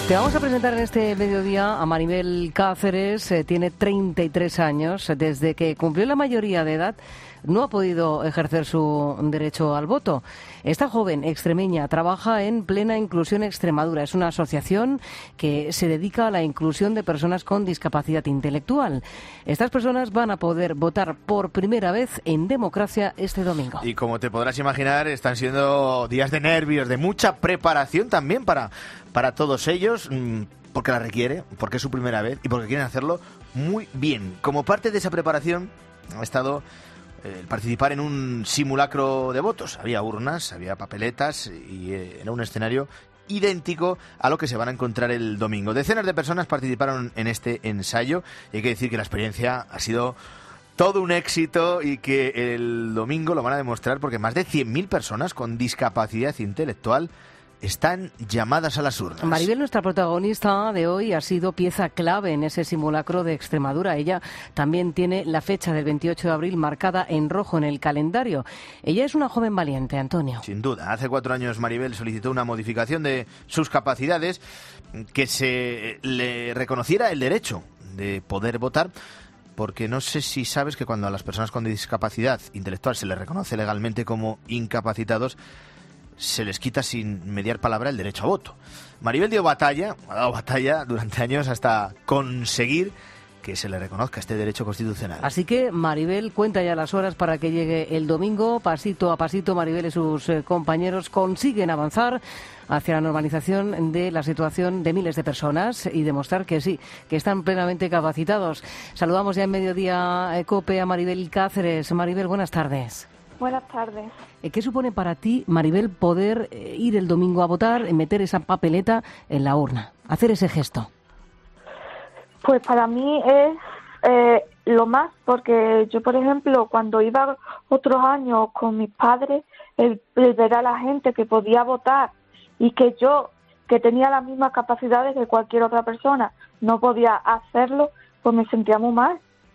Te vamos a presentar en este mediodía a Maribel Cáceres. Tiene 33 años. Desde que cumplió la mayoría de edad no ha podido ejercer su derecho al voto. Esta joven extremeña trabaja en Plena Inclusión Extremadura. Es una asociación que se dedica a la inclusión de personas con discapacidad intelectual. Estas personas van a poder votar por primera vez en democracia este domingo. Y como te podrás imaginar, están siendo días de nervios, de mucha preparación también para todos ellos, porque la requiere, porque es su primera vez y porque quieren hacerlo muy bien. Como parte de esa preparación ha estado participar en un simulacro de votos. Había urnas, había papeletas y era un escenario idéntico a lo que se van a encontrar el domingo. Decenas de personas participaron en este ensayo y hay que decir que la experiencia ha sido todo un éxito y que el domingo lo van a demostrar porque más de 100.000 personas con discapacidad intelectual están llamadas a las urnas. Maribel, nuestra protagonista de hoy, ha sido pieza clave en ese simulacro de Extremadura. Ella también tiene la fecha del 28 de abril marcada en rojo en el calendario. Ella es una joven valiente, Antonio. Sin duda. Hace 4 años Maribel solicitó una modificación de sus capacidades, que se le reconociera el derecho de poder votar, porque no sé si sabes que cuando a las personas con discapacidad intelectual se les reconoce legalmente como incapacitados, se les quita sin mediar palabra el derecho a voto. Maribel ha dado batalla durante años hasta conseguir que se le reconozca este derecho constitucional. Así que Maribel cuenta ya las horas para que llegue el domingo. Pasito a pasito, Maribel y sus compañeros consiguen avanzar hacia la normalización de la situación de miles de personas y demostrar que sí, que están plenamente capacitados. Saludamos ya en Mediodía COPE a Maribel Cáceres. Maribel, buenas tardes. Buenas tardes. ¿Qué supone para ti, Maribel, poder ir el domingo a votar y meter esa papeleta en la urna, hacer ese gesto? Pues para mí es lo más, porque yo, por ejemplo, cuando iba otros años con mis padres, el ver a la gente que podía votar y que yo, que tenía las mismas capacidades que cualquier otra persona, no podía hacerlo, pues me sentía muy mal.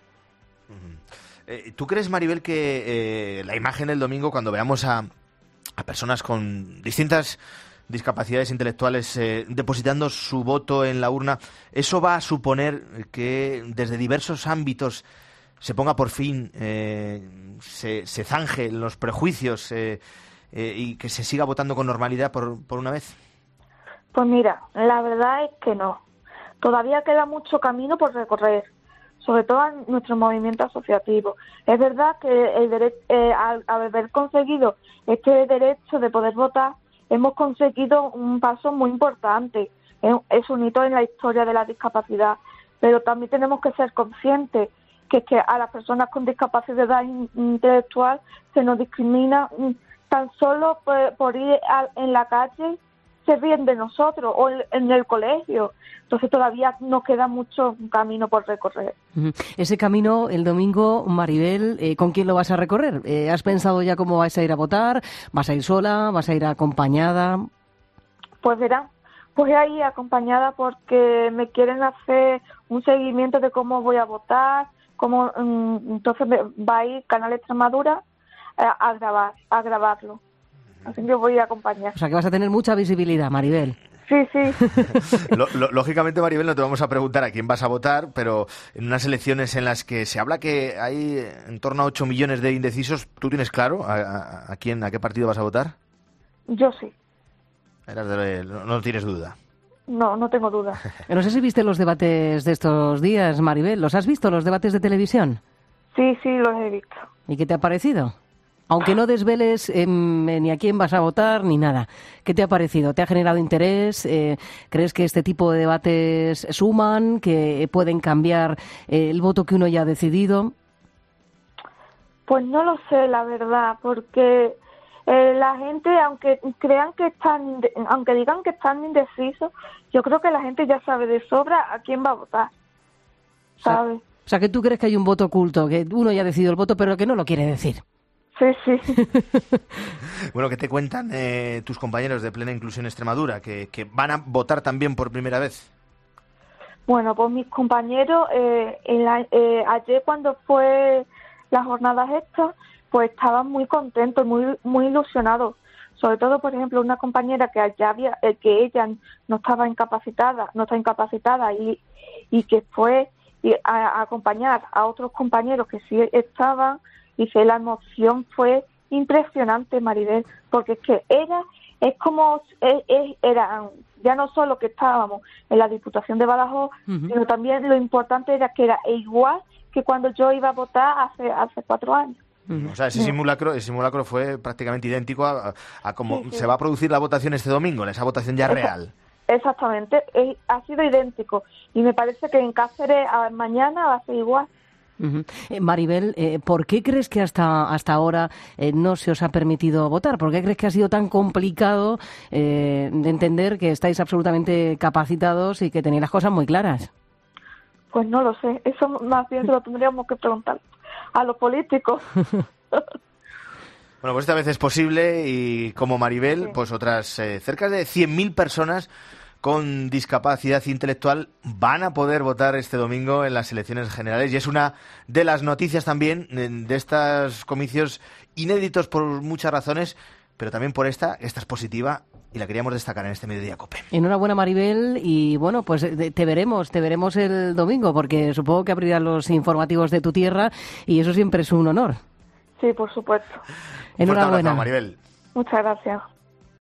¿Tú crees, Maribel, que la imagen del domingo, cuando veamos a personas con distintas discapacidades intelectuales depositando su voto en la urna, eso va a suponer que desde diversos ámbitos se ponga por fin, se zanje los prejuicios y que se siga votando con normalidad por una vez? Pues mira, la verdad es que no. Todavía queda mucho camino por recorrer, sobre todo en nuestro movimiento asociativo. Es verdad que al haber conseguido este derecho de poder votar, hemos conseguido un paso muy importante. Es un hito en la historia de la discapacidad, pero también tenemos que ser conscientes que a las personas con discapacidad intelectual se nos discrimina tan solo por ir en la calle, se ríen de nosotros, o en el colegio. Entonces todavía nos queda mucho camino por recorrer. Ese camino, el domingo, Maribel, ¿con quién lo vas a recorrer? ¿Has pensado ya cómo vas a ir a votar? ¿Vas a ir sola? ¿Vas a ir acompañada? Pues verá, pues voy a ir acompañada porque me quieren hacer un seguimiento de cómo voy a votar, entonces va a ir Canal Extremadura a grabarlo. Así que voy a acompañar. O sea, que vas a tener mucha visibilidad, Maribel. Sí, sí. Lógicamente, Maribel, no te vamos a preguntar a quién vas a votar, pero en unas elecciones en las que se habla que hay en torno a 8 millones de indecisos, ¿tú tienes claro a qué partido vas a votar? Yo sí. No tienes duda. No tengo duda. No sé si viste los debates de estos días, Maribel. ¿Los has visto, los debates de televisión? Sí, los he visto. ¿Y qué te ha parecido? Aunque no desveles ni a quién vas a votar ni nada. ¿Qué te ha parecido? ¿Te ha generado interés? ¿Crees que este tipo de debates suman, que pueden cambiar el voto que uno ya ha decidido? Pues no lo sé, la verdad, porque la gente, aunque digan que están indecisos, yo creo que la gente ya sabe de sobra a quién va a votar, ¿sabes? O sea, que tú crees que hay un voto oculto, que uno ya ha decidido el voto, pero que no lo quiere decir. Sí. Bueno, ¿qué te cuentan tus compañeros de Plena Inclusión Extremadura, que van a votar también por primera vez? Bueno, pues mis compañeros, ayer cuando fue las jornadas estas, pues estaban muy contentos, muy ilusionados, sobre todo, por ejemplo, una compañera que ya había, que ella no está incapacitada y que fue a acompañar a otros compañeros que sí estaban, y que la emoción fue impresionante, Maribel, porque es que ella es como era, ya no solo que estábamos en la Diputación de Badajoz, sino también lo importante era que era igual que cuando yo iba a votar hace 4 años. O sea, ese simulacro fue prácticamente idéntico a cómo se va a producir la votación este domingo, esa votación ya real. Exactamente, ha sido idéntico, y me parece que en Cáceres mañana va a ser igual. Maribel, ¿por qué crees que hasta ahora no se os ha permitido votar? ¿Por qué crees que ha sido tan complicado de entender que estáis absolutamente capacitados y que tenéis las cosas muy claras? Pues no lo sé, eso más bien se lo tendríamos que preguntar a los políticos. Bueno, pues esta vez es posible, y como Maribel, pues otras cerca de 100.000 personas con discapacidad intelectual van a poder votar este domingo en las elecciones generales, y es una de las noticias también de estos comicios inéditos por muchas razones, pero también por esta es positiva y la queríamos destacar en este Mediodía COPE. Enhorabuena, Maribel, y bueno, pues te veremos el domingo, porque supongo que abrirán los informativos de tu tierra y eso siempre es un honor. Sí, por supuesto. Enhorabuena. Maribel. Muchas gracias.